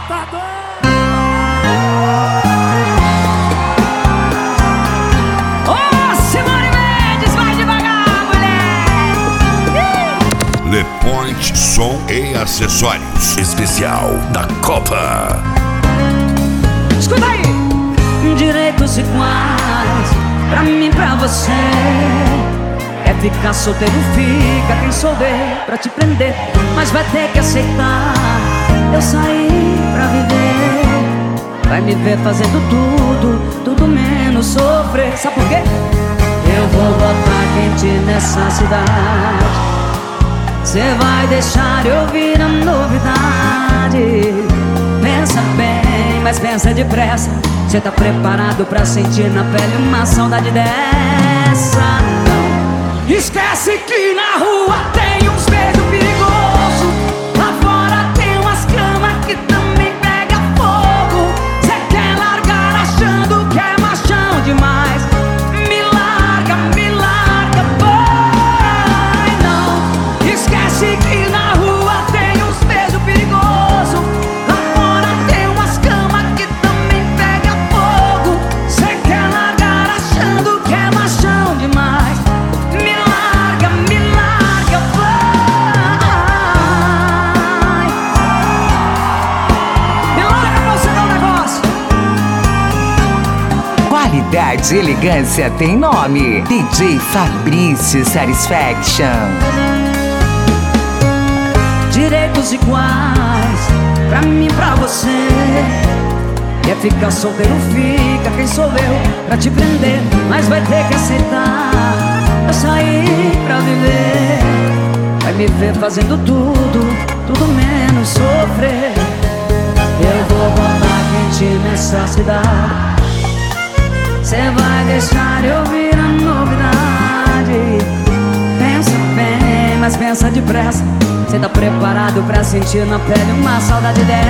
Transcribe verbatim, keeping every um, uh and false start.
Matador! Ô, Simone Mendes, vai devagar, mulher! Le Point Som e Acessórios especial da Copa. Escuta aí! Direitos iguais pra mim, pra você. É ficar solteiro, fica quem souber pra te prender. Mas vai ter que aceitar, eu saí pra viver. Vai me ver fazendo tudo, tudo menos sofrer. Sabe por quê? Eu vou botar quente nessa cidade. Cê vai deixar eu ouvir a novidade. Pensa bem, mas pensa depressa. Cê tá preparado pra sentir na pele uma saudade dessa? Não. Esquece que na rua tem uns beijos perigosos. Lá fora tem umas camas que também pega fogo. Cê quer largar achando que é machão demais. Me larga, me larga, vai não. Esquece que na rua tem uns beijos perigosos. Lá fora tem umas camas que também pega fogo. Cê quer largar achando que é machão demais. Me larga, me larga, vai. Me larga pra você dar um negócio. Qualidade e elegância tem nome. D J Fabrício Satisfaction. Direitos iguais pra mim, pra você. Quer ficar solteiro, fica quem sou eu pra te prender. Mas vai ter que aceitar, eu saí pra viver. Vai me ver fazendo tudo, tudo menos sofrer. Eu vou botar quente nessa cidade. Cê vai deixar eu ouvir a novidade. Pensa bem, mas pensa depressa. Cê tá preparado pra sentir na pele uma saudade dessa?